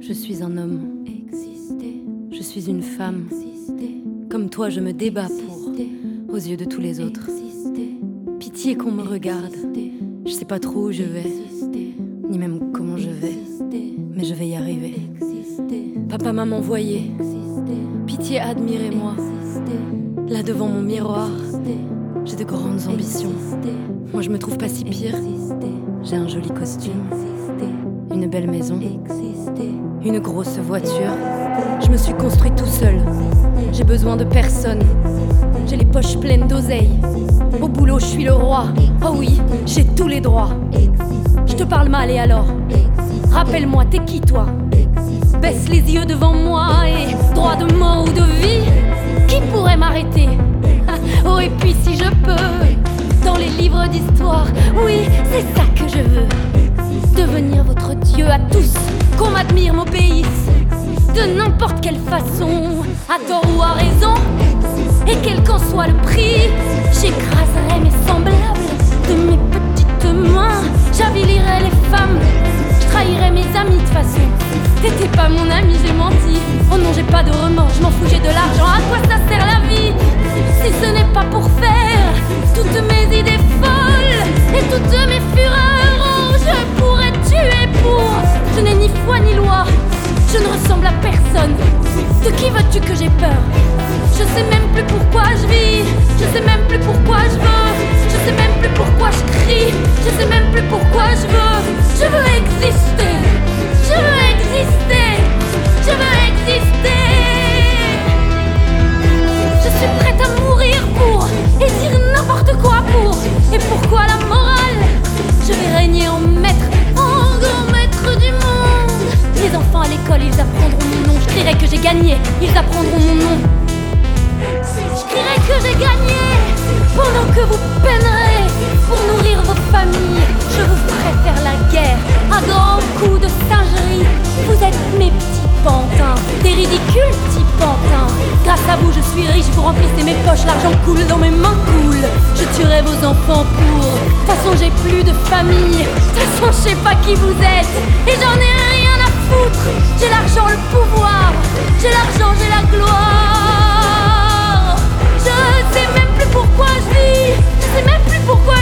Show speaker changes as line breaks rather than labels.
Je suis un homme, je suis une femme. Comme toi, je me débats aux yeux de tous les autres. Pitié qu'on me regarde. Je sais pas trop où je vais, ni même comment je vais, mais je vais y arriver. Papa m'a envoyé. Pitié, admirez-moi. Là devant mon miroir, j'ai de grandes ambitions. Moi je me trouve pas si pire. J'ai un joli costume, une belle maison, une grosse voiture. Je me suis construit tout seul. J'ai besoin de personne. J'ai les poches pleines d'oseille. Au boulot je suis le roi. Oh oui, j'ai tous les droits. Je te parle mal et alors? Rappelle-moi, t'es qui toi? Baisse les yeux devant moi et droit de mort ou de vie, qui pourrait m'arrêter? Oh, et puis si je peux, dans les livres d'histoire, oui, c'est ça que je veux. Devenir votre dieu à tous, qu'on m'admire, m'obéisse, de n'importe quelle façon, à tort ou à raison, et quel qu'en soit le prix, j'écraserai mes semblables de mes petites mains, j'avilirai les femmes, je trahirai mes amis de façon. T'étais pas mon ami, j'ai menti. Oh non, j'ai pas de remords, je m'en fous, j'ai de l'argent. À quoi ça sert la vie si ce n'est pas pour faire toutes mes idées folles et toutes mes fureurs? Oh, je pourrais tuer pour. Je n'ai ni foi ni loi, je ne ressemble à personne. De qui veux-tu que j'ai peur? Je sais même plus pourquoi je vis, je sais même plus pourquoi je veux, je sais même plus pourquoi je crie, je sais même plus pourquoi je veux exister, je veux exister, je veux exister. Je suis prête à mourir pour, et dire n'importe quoi pour, et pourquoi la morale? Je vais régner en maître, en grand maître du monde. Les enfants à l'école, ils apprendront mon nom, je crierai que j'ai gagné, ils apprendront mon nom. Je crierai que j'ai gagné, pendant que vous peinerez pour nourrir vos familles. Je vous ferai faire la guerre à grands coups de singerie. Vous êtes mes petits pantins, des ridicules petits pantins. Grâce à vous je suis riche, vous remplissez mes poches, l'argent coule dans mes mains coule. Je tuerai vos enfants pour, de toute façon j'ai plus de famille. De toute façon je sais pas qui vous êtes, et j'en ai rien à foutre. J'ai l'argent, le pouvoir, j'ai l'argent, j'ai la gloire. Je sais même plus pourquoi je vis, je sais même plus pourquoi